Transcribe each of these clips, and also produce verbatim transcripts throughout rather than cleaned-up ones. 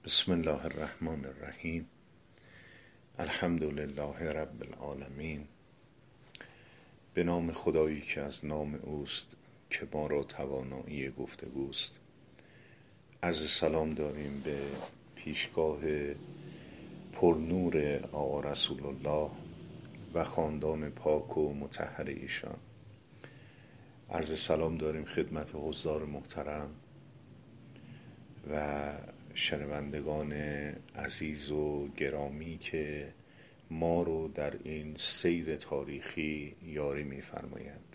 بسم الله الرحمن الرحیم. الحمد لله رب العالمین. به نام خدایی که از نام اوست که ما را توانایی گفتگوست. عرض سلام داریم به پیشگاه پرنور آقا رسول الله و خاندان پاک و مطهر ایشان. عرض سلام داریم خدمت حضار محترم و شنوندگان عزیز و گرامی که ما رو در این سیر تاریخی یاری می‌فرمایند.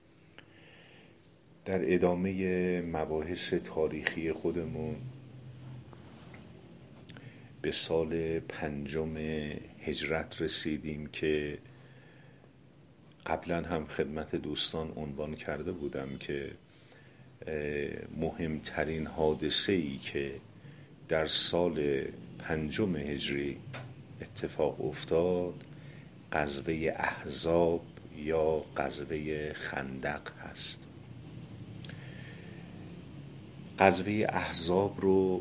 در ادامه مباحث تاریخی خودمون به سال پنجم هجرت رسیدیم که قبلا هم خدمت دوستان عنوان کرده بودم که مهمترین حادثه‌ای که در سال پنجم هجری اتفاق افتاد غزوه احزاب یا غزوه خندق هست. غزوه احزاب رو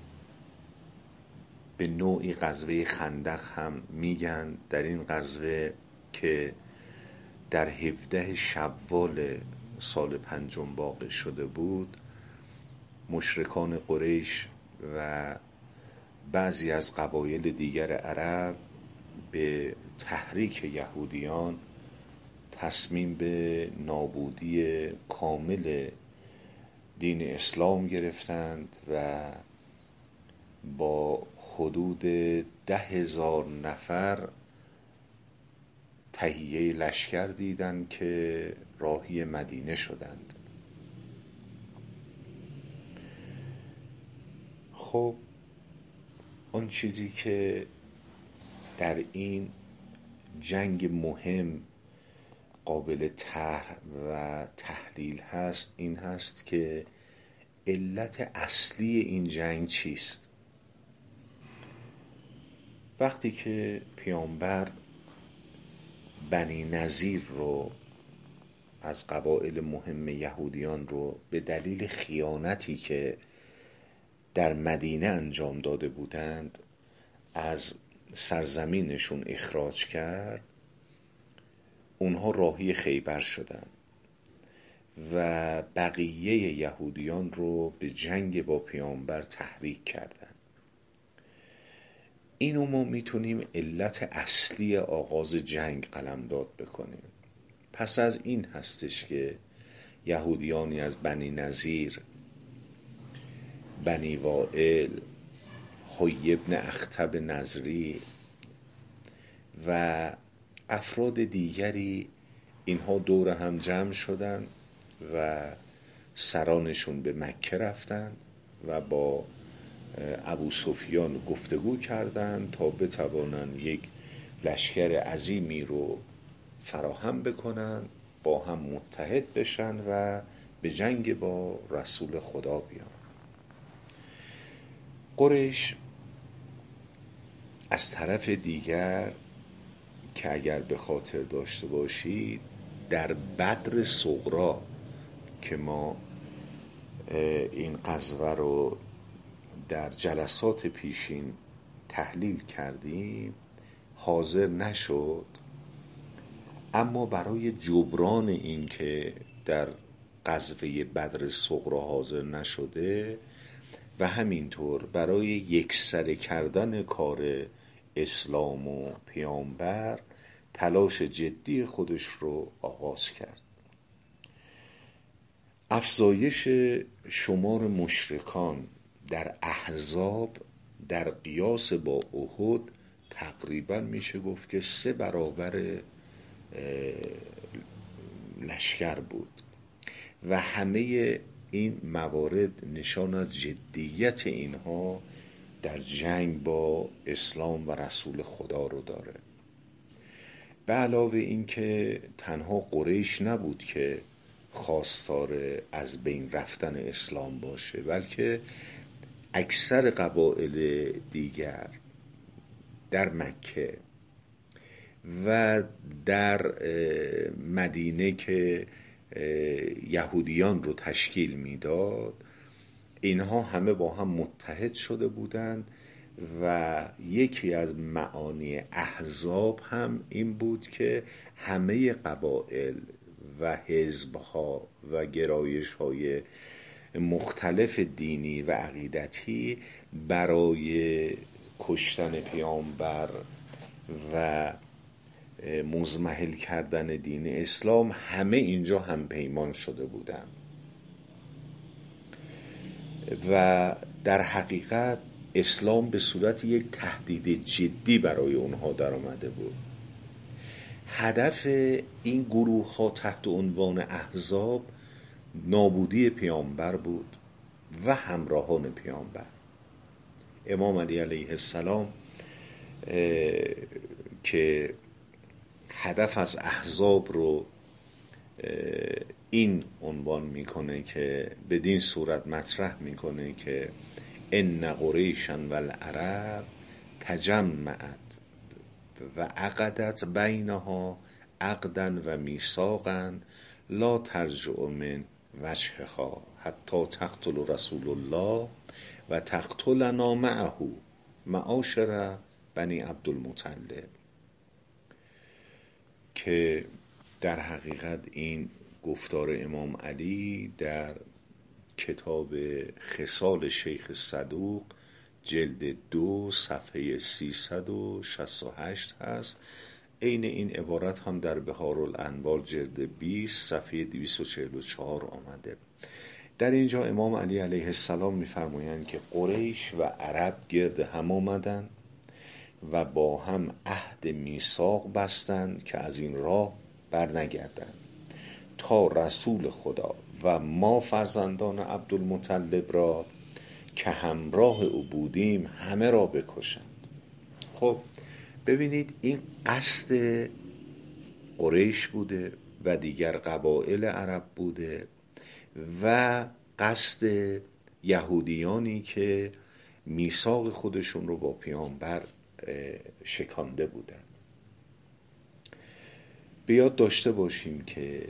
به نوعی غزوه خندق هم میگن. در این غزوه که در هفده شوال سال پنجم واقع شده بود، مشرکان قریش و بعضی از قبایل دیگر عرب به تحریک یهودیان تصمیم به نابودی کامل دین اسلام گرفتند و با حدود ده هزار نفر تهیه لشکر دیدند که راهی مدینه شدند. خب آن چیزی که در این جنگ مهم قابل طرح و تحلیل هست این هست که علت اصلی این جنگ چیست. وقتی که پیامبر بنی نظیر رو از قبایل مهم یهودیان رو به دلیل خیانتی که در مدینه انجام داده بودند از سرزمینشون اخراج کرد، اونها راهی خیبر شدند و بقیه یهودیان رو به جنگ با پیامبر تحریک کردند. اینو ما میتونیم علت اصلی آغاز جنگ قلمداد بکنیم. پس از این هستش که یهودیانی از بنی نظیر، بنی وائل، حیی ابن اخطب نظری و افراد دیگری اینها دور هم جمع شدن و سرانشون به مکه رفتن و با ابو سفیان گفتگو کردند تا بتوانند یک لشکر عظیمی رو فراهم بکنن، با هم متحد بشن و به جنگ با رسول خدا بیان. قریش از طرف دیگر که اگر به خاطر داشته باشید در بدر صغرا که ما این غزوه رو در جلسات پیشین تحلیل کردیم حاضر نشد، اما برای جبران این که در غزوه بدر صغرا حاضر نشده و همینطور برای یکسره کردن کار اسلام و پیامبر تلاش جدی خودش رو آغاز کرد. افزایش شمار مشرکان در احزاب در قیاس با احد تقریبا میشه گفت که سه برابر لشکر بود و همه این موارد نشان از جدیت اینها در جنگ با اسلام و رسول خدا رو داره. به علاوه این که تنها قریش نبود که خواستار از بین رفتن اسلام باشه، بلکه اکثر قبایل دیگر در مکه و در مدینه که یهودیان رو تشکیل میداد اینها همه با هم متحد شده بودند و یکی از معانی احزاب هم این بود که همه قبایل و حزبها و گرایش‌های مختلف دینی و عقیدتی برای کشتن پیامبر و مزمحل کردن دین اسلام همه اینجا هم پیمان شده بودند و در حقیقت اسلام به صورت یک تهدید جدی برای اونها در آمده بود. هدف این گروه ها تحت عنوان احزاب نابودی پیامبر بود و همراهان پیامبر. امام علی علیه السلام که هدف از احزاب رو این عنوان میکنه که بدین صورت مطرح میکنه که ان قریشا و العرب تجمعت و عقدت بینها عقدا و میثاقا لا ترجع من وجهها حتی تقتل رسول الله و تقتلنا معه معاشر بنی عبدالمطلب، که در حقیقت این گفتار امام علی در کتاب خصال شیخ صدوق جلد دو صفحه سیصد و شصت و هشت هست. عین این عبارت هم در بهارالانوار جلد بیست صفحه دویست و چهل و چهار آمده. در اینجا امام علی علیه السلام می‌فرمایند که قریش و عرب گرد هم آمدند و با هم عهد میثاق بستند که از این راه برنگردند تا رسول خدا و ما فرزندان عبدالمطلب را که همراه او بودیم همه را بکشند. خب ببینید این قصد قریش بوده و دیگر قبایل عرب بوده و قصد یهودیانی که میثاق خودشون رو با پیامبر شکانده بودن. بیاد داشته باشیم که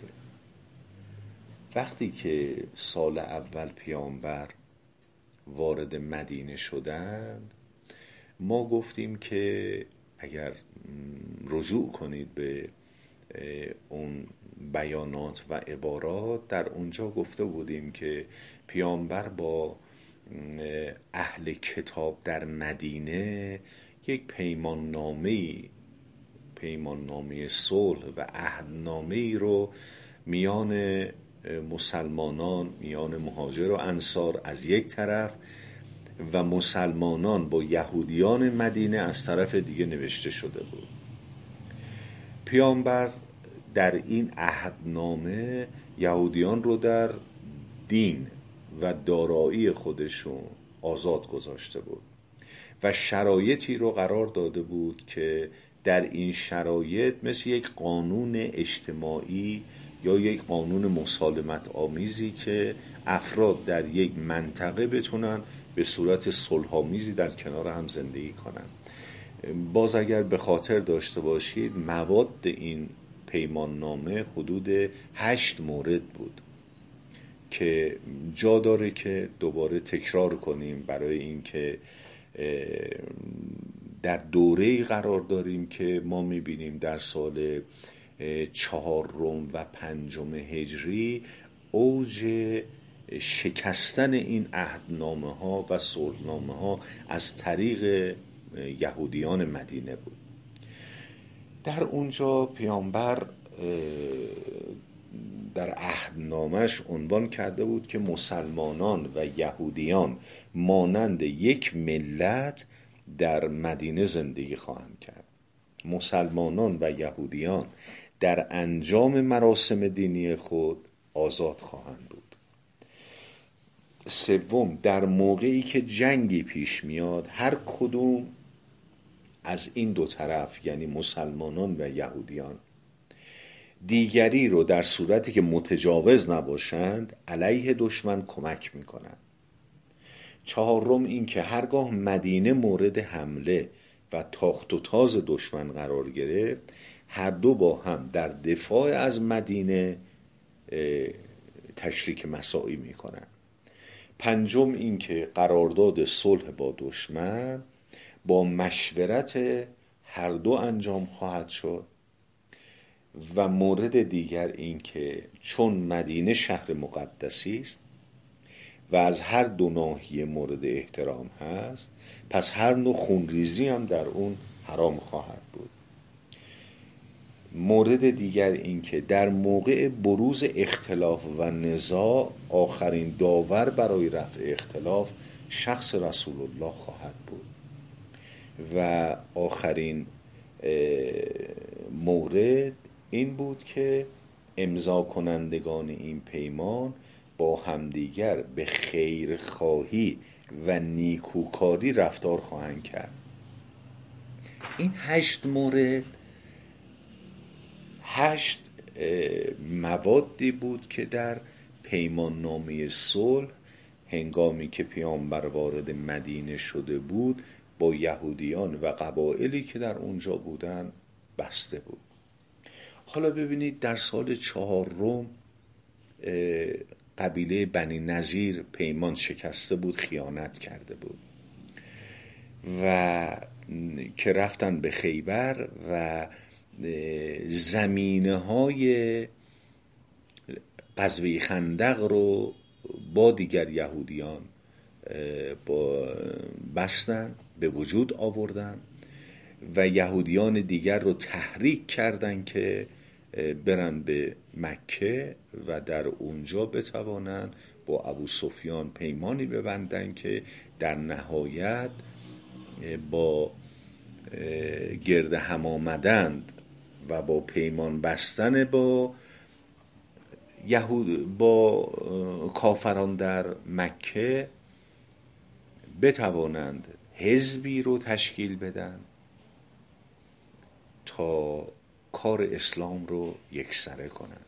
وقتی که سال اول پیامبر وارد مدینه شدند، ما گفتیم که اگر رجوع کنید به اون بیانات و عبارات، در اونجا گفته بودیم که پیامبر با اهل کتاب در مدینه یک پیمان نامه پیمان نامه صلح و عهدنامه ای رو میان مسلمانان، میان مهاجر و انصار از یک طرف و مسلمانان با یهودیان مدینه از طرف دیگه نوشته شده بود. پیامبر در این عهدنامه یهودیان رو در دین و دارایی خودشون آزاد گذاشته بود و شرایطی رو قرار داده بود که در این شرایط مثل یک قانون اجتماعی یا یک قانون مسالمت آمیزی که افراد در یک منطقه بتونن به صورت صلح‌آمیزی در کنار هم زندگی کنن. باز اگر به خاطر داشته باشید مواد این پیمان نامه حدود هشت مورد بود که جا داره که دوباره تکرار کنیم برای اینکه در دوره‌ای قرار داریم که ما می‌بینیم در سال چهارم و پنجم هجری اوج شکستن این عهدنامه ها و صلحنامه ها از طریق یهودیان مدینه بود. در اونجا پیامبر در عهدنامه‌اش عنوان کرده بود که مسلمانان و یهودیان مانند یک ملت در مدینه زندگی خواهند کرد. مسلمانان و یهودیان در انجام مراسم دینی خود آزاد خواهند بود. سوم، در موقعی که جنگی پیش میاد هر کدوم از این دو طرف یعنی مسلمانان و یهودیان دیگری رو در صورتی که متجاوز نباشند علیه دشمن کمک میکنند. چهارم این که هرگاه مدینه مورد حمله و تاخت و تاز دشمن قرار گرفت هر دو با هم در دفاع از مدینه تشریک مساعی میکنند. پنجم این که قرارداد صلح با دشمن با مشورت هر دو انجام خواهد شد. و مورد دیگر این که چون مدینه شهر مقدسی است و از هر دو ناحیه مورد احترام هست، پس هر نوع خونریزی هم در اون حرام خواهد بود. مورد دیگر این که در موقع بروز اختلاف و نزاع آخرین داور برای رفع اختلاف شخص رسول الله خواهد بود. و آخرین مورد این بود که امضا کنندگان این پیمان با همدیگر به خیرخواهی و نیکوکاری رفتار خواهند کرد. این هشت مورد هشت موادی بود که در پیمان نامه صلح هنگامی که پیامبر وارد مدینه شده بود با یهودیان و قبایلی که در اونجا بودن بسته بود. حالا ببینید در سال چهارم قبیله بنی نظیر پیمان شکسته بود، خیانت کرده بود و که رفتن به خیبر و زمینه های غزوه خندق رو با دیگر یهودیان با بستن، به وجود آوردن و یهودیان دیگر رو تحریک کردن که برن به مکه و در اونجا بتوانن با ابو سفیان پیمانی ببندن که در نهایت با گرد هم آمدند و با پیمان بستن با یهود با کافران در مکه بتوانند حزبی رو تشکیل بدن تا کار اسلام رو یکسره کنند.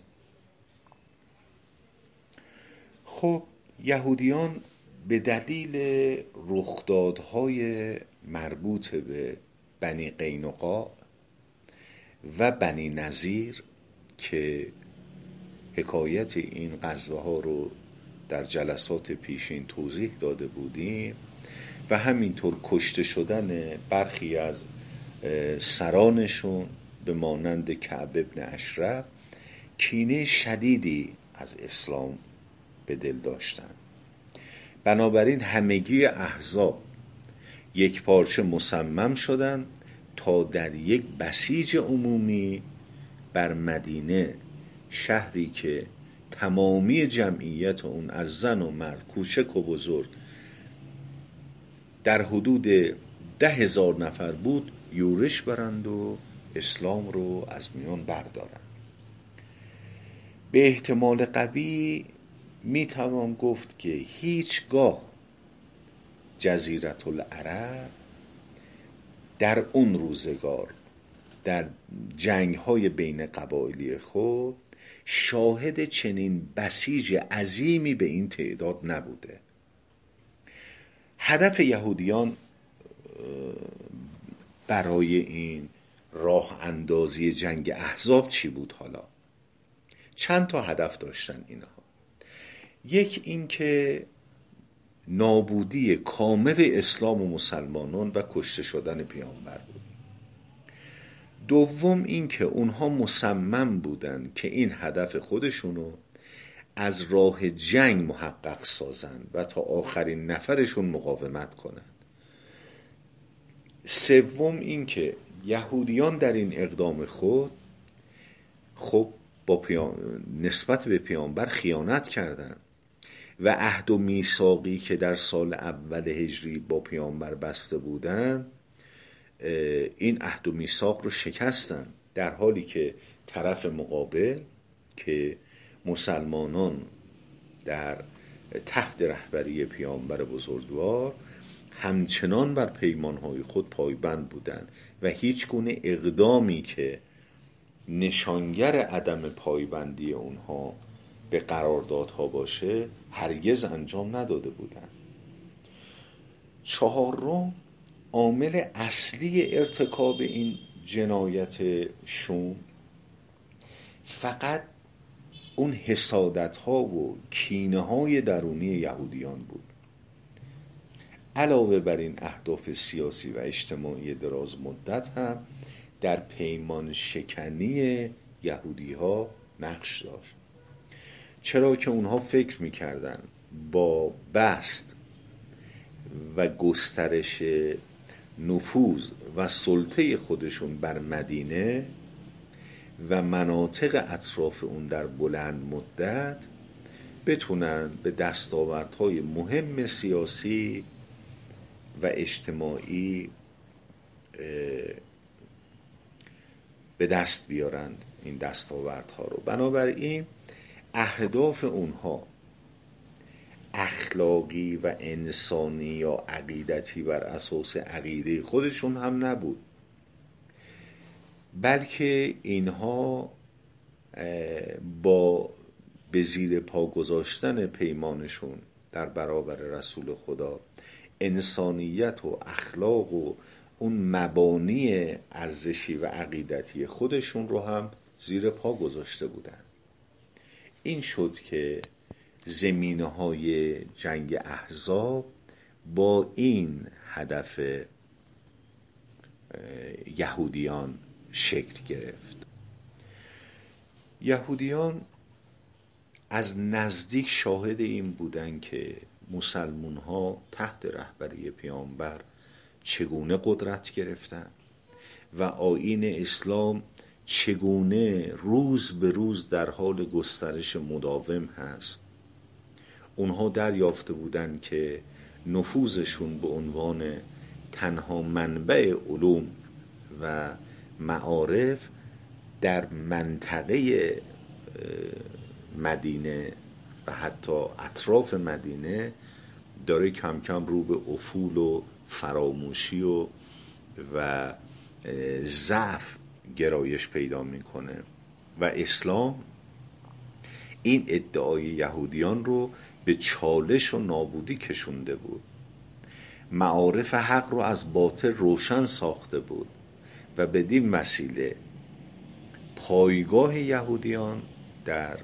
خب یهودیان به دلیل رخدادهای مربوط به بنی قینقاع و بنی نظیر که حکایت این غزوه ها رو در جلسات پیشین توضیح داده بودیم و همینطور کشته شدن برخی از سرانشون به مانند کعب ابن اشرف کینه شدیدی از اسلام به دل داشتند. بنابراین همگی احزاب یک پارچه مصمم شدند تا در یک بسیج عمومی بر مدینه، شهری که تمامی جمعیت اون از زن و مرد، کوچک و بزرگ در حدود ده هزار نفر بود، یورش برند و اسلام رو از میان بردارند. به احتمال قوی میتوان گفت که هیچگاه جزیرة العرب در اون روزگار در جنگ‌های بین قبایلی خود شاهد چنین بسیج عظیمی به این تعداد نبوده. هدف یهودیان برای این راه اندازی جنگ احزاب چی بود؟ حالا چند تا هدف داشتن اینها. یک این که نابودی کامل اسلام و مسلمانان و کشته شدن پیامبر بود. دوم این که اونها مصمم بودن که این هدف خودشونو از راه جنگ محقق سازن و تا آخرین نفرشون مقاومت کنن. سوم این که یهودیان در این اقدام خود خب با پیام... نسبت به پیامبر خیانت کردند و عهد و میثاقی که در سال اول هجری با پیامبر بسته بودند این عهد و میثاق رو شکستن، در حالی که طرف مقابل که مسلمانان در تحت رهبری پیامبر بزرگوار همچنان بر پیمانهای خود پایبند بودند و هیچ گونه اقدامی که نشانگر عدم پایبندی اونها به قراردادها باشه هرگز انجام نداده بودند. چهارم، عامل اصلی ارتکاب این جنایت شوم فقط اون حسادت ها و کینه های درونی یهودیان بود. علاوه بر این اهداف سیاسی و اجتماعی دراز مدت هم در پیمان شکنی یهودی ها نقش داشت، چرا که اونها فکر میکردن با بسط و گسترش نفوذ و سلطه خودشون بر مدینه و مناطق اطراف اون در بلند مدت بتونن به دستاوردهای مهم سیاسی و اجتماعی به دست بیارن این دستاوردها رو. بنابراین اهداف اونها اخلاقی و انسانی یا عقیدتی بر اساس عقیده خودشون هم نبود، بلکه اینها با به زیر پا گذاشتن پیمانشون در برابر رسول خدا انسانیت و اخلاق و اون مبانی ارزشی و عقیدتی خودشون رو هم زیر پا گذاشته بودن. این شد که زمینه‌های جنگ احزاب با این هدف یهودیان شکل گرفت. یهودیان از نزدیک شاهد این بودن که مسلمون ها تحت رهبری پیامبر چگونه قدرت گرفتن و آیین اسلام چگونه روز به روز در حال گسترش مداوم هست. اونها دریافته بودن که نفوذشون به عنوان تنها منبع علوم و معارف در منطقه مدینه و حتی اطراف مدینه داره کم کم رو به افول و فراموشی و و ضعف گرایش پیدا میکنه و اسلام این ادعای یهودیان رو به چالش و نابودی کشونده بود. معارف حق رو از باطل روشن ساخته بود و بدین وسیله پایگاه یهودیان در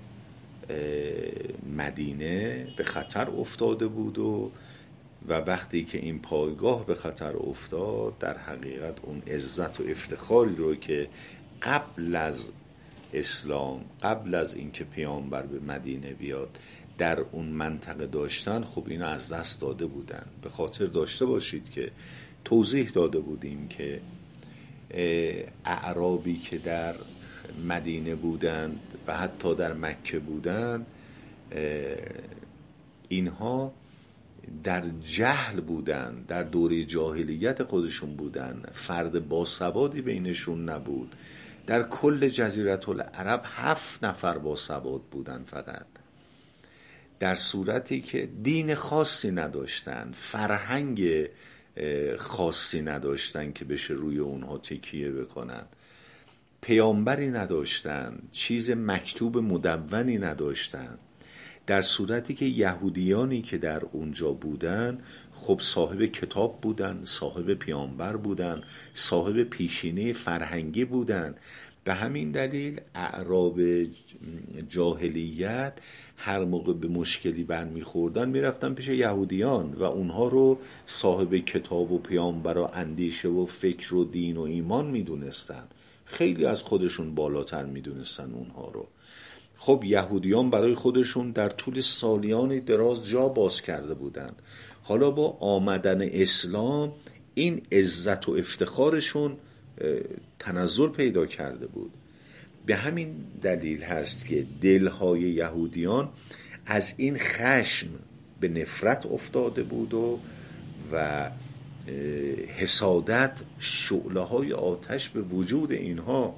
مدینه به خطر افتاده بود و و وقتی که این پایگاه به خطر افتاد در حقیقت اون عزت و افتخاری رو که قبل از اسلام، قبل از اینکه پیامبر به مدینه بیاد در اون منطقه داشتن، خب اینو از دست داده بودن. به خاطر داشته باشید که توضیح داده بودیم که اعرابی که در مدینه بودند و حتی در مکه بودند، اینها در جهل بودند، در دوره جاهلیت خودشون بودند، فرد باسوادی بینشون نبود. در کل جزیره العرب هفت نفر باسواد بودند فقط، در صورتی که دین خاصی نداشتن، فرهنگ خاصی نداشتن که بشه روی اونها تکیه بکنن، پیامبری نداشتن، چیز مکتوب مدونی نداشتن، در صورتی که یهودیانی که در اونجا بودن خب صاحب کتاب بودن، صاحب پیامبر بودن، صاحب پیشینه فرهنگی بودن. به همین دلیل اعراب جاهلیت هر موقع به مشکلی برمیخوردن میرفتن پیش یهودیان و اونها رو صاحب کتاب و پیامبر و اندیشه و فکر و دین و ایمان میدونستن، خیلی از خودشون بالاتر میدونستن اونها رو. خب یهودیان برای خودشون در طول سالیان دراز جا باز کرده بودن، حالا با آمدن اسلام این عزت و افتخارشون تنزل پیدا کرده بود. به همین دلیل هست که دلهای یهودیان از این خشم به نفرت افتاده بود و و حسادت شعله های آتش به وجود اینها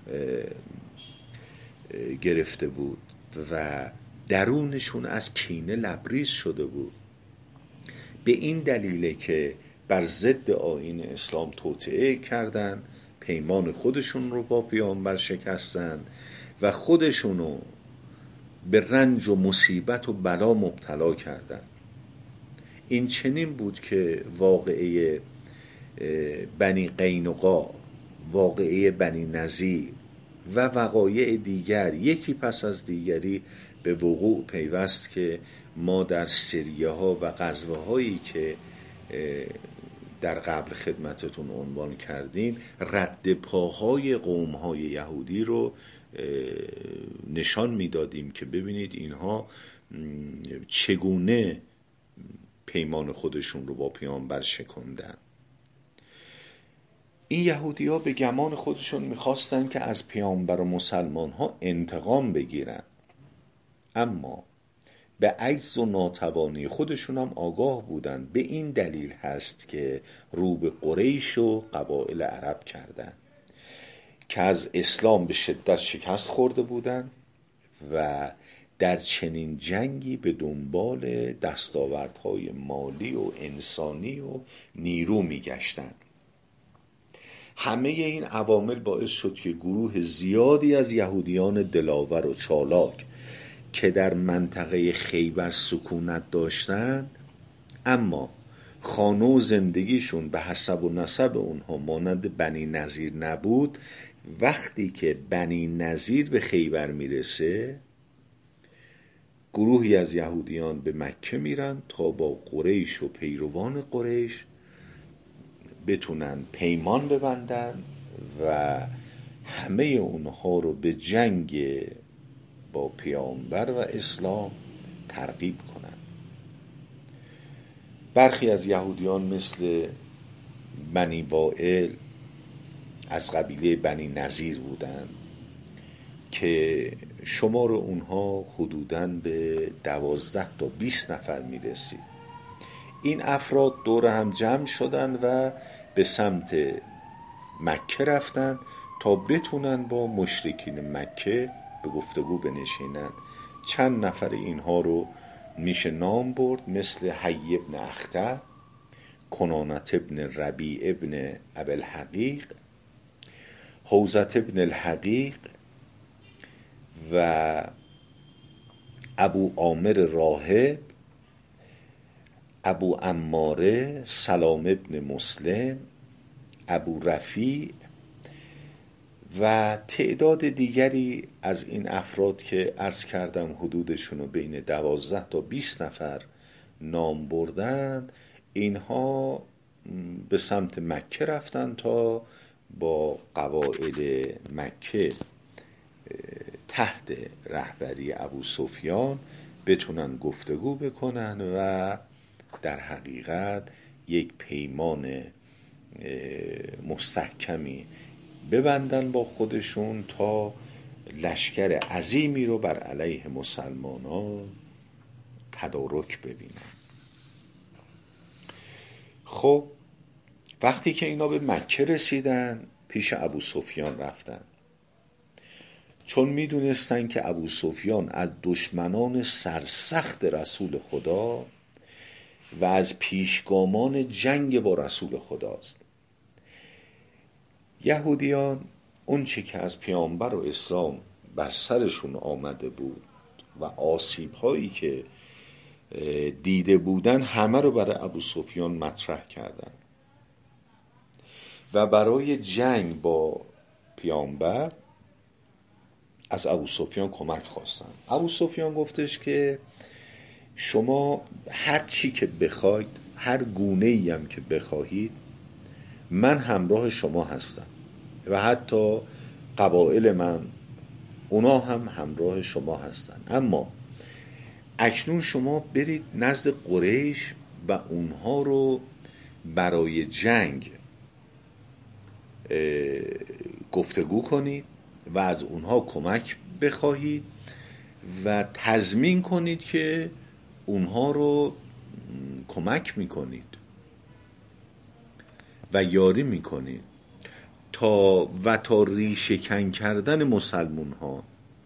گرفته بود و درونشون از کینه لبریز شده بود. به این دلیله که بر ضد آیین اسلام توطئه کردن، پیمان خودشون رو با پیامبر شکستن و خودشونو به رنج و مصیبت و بلا مبتلا کردن. این چنین بود که واقعه بنی قینقاع، واقعه بنی نضیر و وقایع دیگر یکی پس از دیگری به وقوع پیوست که ما در سریه ها و غزوه هایی که در قبل خدمتتون عنوان کردیم رد پاهای قوم های یهودی رو نشان میدادیم که ببینید اینها چگونه پیمان خودشون رو با پیامبر شکندن. این یهودی ها به گمان خودشون میخواستن که از پیامبر و مسلمان ها انتقام بگیرن، اما به عجز و ناتوانی خودشون هم آگاه بودن. به این دلیل هست که رو به قریش و قبایل عرب کردن که از اسلام به شدت شکست خورده بودن و در چنین جنگی به دنبال دستاوردهای مالی و انسانی و نیرو میگشتن. همه این عوامل باعث شد که گروه زیادی از یهودیان دلاور و چالاک که در منطقه خیبر سکونت داشتن اما خانه و زندگیشون به حسب و نسب اونها مانند بنی نظیر نبود، وقتی که بنی نظیر به خیبر میرسه گروهی از یهودیان به مکه میرن تا با قریش و پیروان قریش بتونن پیمان ببندن و همه اونها رو به جنگ با پیامبر و اسلام ترغیب کنن. برخی از یهودیان مثل بنی وائل از قبیله بنی نظیر بودند که شمار اونها حدوداً به دوازده تا بیست نفر میرسید. این افراد دور هم جمع شدن و به سمت مکه رفتن تا بتونن با مشرکین مکه به گفتگو بنشینن. چند نفر اینها رو میشه نام برد، مثل حی ابن اخطب، کنانت ابن ربیع ابن ابوالحقیق، حوزت ابن الحقیق و ابو عامر راهب، ابو عماره، سلام ابن مسلم، ابو رفیع و تعداد دیگری از این افراد که عرض کردم حدودشون رو بین دوازده تا بیست نفر نام بردن. اینها به سمت مکه رفتن تا با قبایل مکه تحت رهبری ابو سفیان بتونن گفتگو بکنن و در حقیقت یک پیمان مستحکمی ببندن با خودشون تا لشکر عظیمی رو بر علیه مسلمانان تدارک ببینن. خب وقتی که اینا به مکه رسیدن پیش ابو سفیان رفتن، چون میدونستن که ابو سفیان از دشمنان سرسخت رسول خدا و از پیشگامان جنگ با رسول خداست. یهودیان اون چه که از پیامبر و اسلام بر سرشون آمده بود و آسیب هایی که دیده بودن همه رو برای ابو سفیان مطرح کردن و برای جنگ با پیامبر از ابو سفیان کمک خواستن. ابو سفیان گفتش که شما هر چی که بخواید، هر گونه ای هم که بخواهید، من همراه شما هستم و حتی قبایل من اونا هم همراه شما هستن، اما اکنون شما برید نزد قریش و اونها رو برای جنگ گفتگو کنید و از اونها کمک بخواهید و تضمین کنید که اونها رو کمک میکنید و یاری میکنید تا و تا ریشه کن کردن مسلمون ها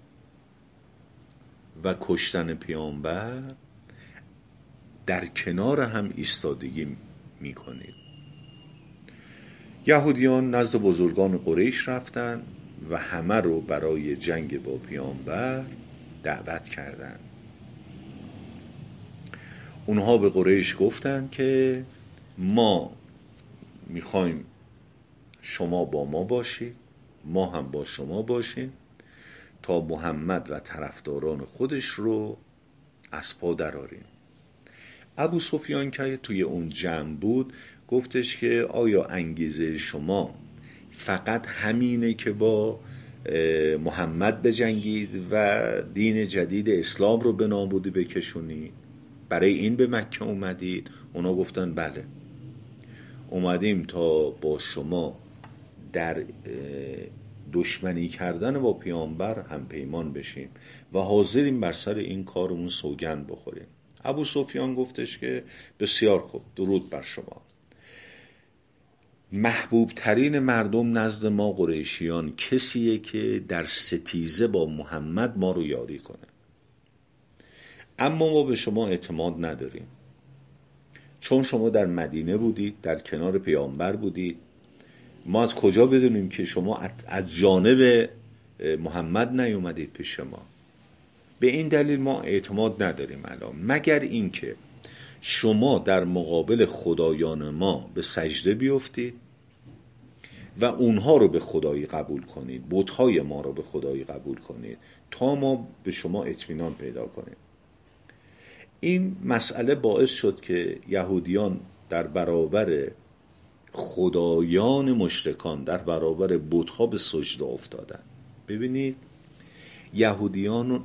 و کشتن پیامبر در کنار هم ایستادگی میکنید. یهودیان نزد بزرگان قریش رفتن و همه رو برای جنگ با پیامبر دعوت کردند. اونها به قریش گفتن که ما میخوایم شما با ما باشید، ما هم با شما باشیم تا محمد و طرفداران خودش رو از پا دراریم. ابو سفیان که توی اون جمع بود گفتش که آیا انگیزه شما فقط همینه که با محمد بجنگید و دین جدید اسلام رو به نابودی بکشونید؟ برای این به مکه اومدید؟ اونا گفتن بله، اومدیم تا با شما در دشمنی کردن با پیامبر هم پیمان بشیم و حاضریم بر سر این کارمون سوگند بخوریم. ابو سفیان گفتش که بسیار خوب، درود بر شما. محبوب ترین مردم نزد ما قریشیان کسیه که در ستیزه با محمد ما رو یاری کنه، اما ما به شما اعتماد نداریم، چون شما در مدینه بودید، در کنار پیامبر بودید. ما از کجا بدونیم که شما از جانب محمد نیومدید پیش ما؟ به این دلیل ما اعتماد نداریم الان، مگر اینکه شما در مقابل خدایان ما به سجده بیفتید و اونها رو به خدایی قبول کنید، بت‌های ما رو به خدایی قبول کنید تا ما به شما اطمینان پیدا کنیم. این مسئله باعث شد که یهودیان در برابر خدایان مشرکان، در برابر بت‌ها به سجده افتادن. ببینید یهودیان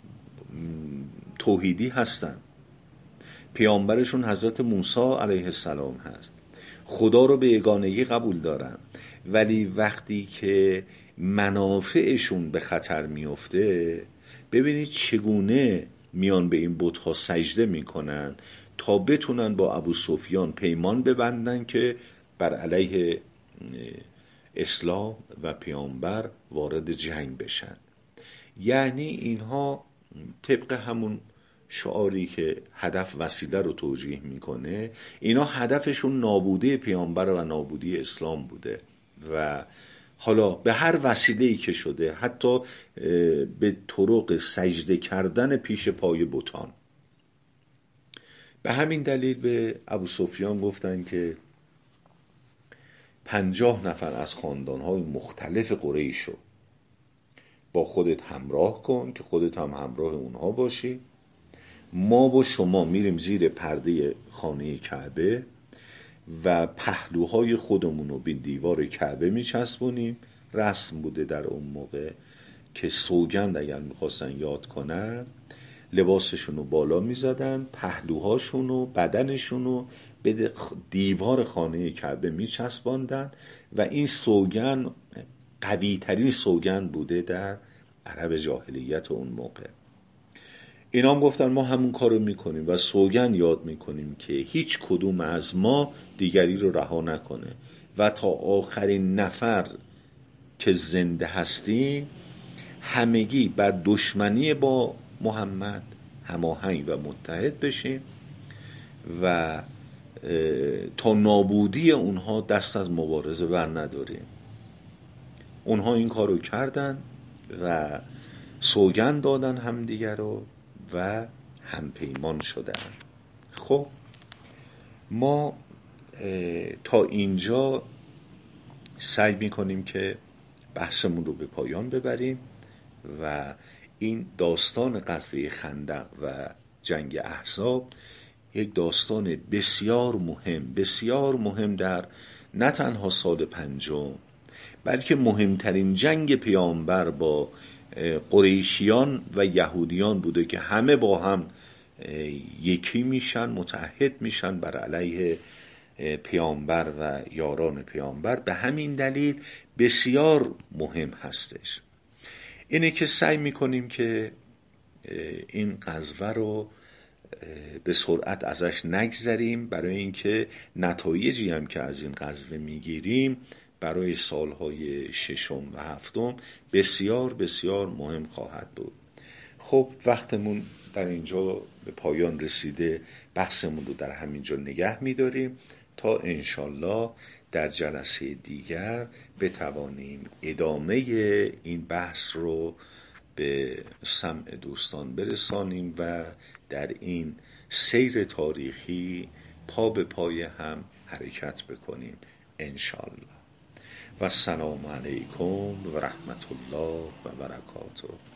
توحیدی هستن، پیامبرشون حضرت موسی علیه السلام هست، خدا رو به یگانگی قبول دارن، ولی وقتی که منافعشون به خطر میفته ببینید چگونه میان به این بت‌ها سجده میکنن تا بتونن با ابو سفیان پیمان ببندن که بر علیه اسلام و پیامبر وارد جنگ بشن. یعنی اینها طبق همون شعاری که هدف وسیله رو توجیه میکنه، اینا هدفشون نابودی پیامبر و نابودی اسلام بوده و حالا به هر وسیله‌ای که شده، حتی به طرق سجده کردن پیش پای بتان. به همین دلیل به ابو سفیان گفتن که پنجاه نفر از خاندان‌های مختلف قریش رو با خودت همراه کن که خودت هم همراه اونها باشی. ما با شما میریم زیر پرده خانه کعبه و پهلوهای خودمون رو به دیوار کعبه میچسبونیم. رسم بوده در اون موقع که سوگند اگر میخواستن یاد کنن لباسشون رو بالا میزدن، پهلوهاشون و بدنشون رو به دیوار خانه کعبه میچسباندن و این سوگند قوی ترین سوگند بوده در عرب جاهلیت اون موقع. اینا هم گفتن ما همون کارو میکنیم و سوگند یاد میکنیم که هیچ کدوم از ما دیگری رو رها نکنه و تا آخرین نفر که زنده هستیم همگی بر دشمنی با محمد هماهنگ و متحد بشیم و تا نابودی اونها دست از مبارزه بر نداریم. اونها این کارو کردن و سوگند دادن همدیگر رو و هم پیمان شدن. خب ما تا اینجا سعی میکنیم که بحثمون رو به پایان ببریم و این داستان غزوه خندق و جنگ احزاب یک داستان بسیار مهم بسیار مهم در نه تنها سال پنجم بلکه مهمترین جنگ پیامبر با قریشیان و یهودیان بوده که همه با هم یکی میشن، متحد میشن بر علیه پیامبر و یاران پیامبر. به همین دلیل بسیار مهم هستش. اینه که سعی میکنیم که این غزوه رو به سرعت ازش نگذریم، برای اینکه نتایجی هم که از این غزوه میگیریم برای سالهای ششم و هفتم بسیار بسیار مهم خواهد بود. خب وقتمون در اینجا به پایان رسیده، بحثمون رو در همینجا نگه میداریم تا انشالله در جلسه دیگر بتوانیم ادامه این بحث رو به سمع دوستان برسانیم و در این سیر تاریخی پا به پای هم حرکت بکنیم انشالله. و السلام علیکم و رحمت الله و برکاته.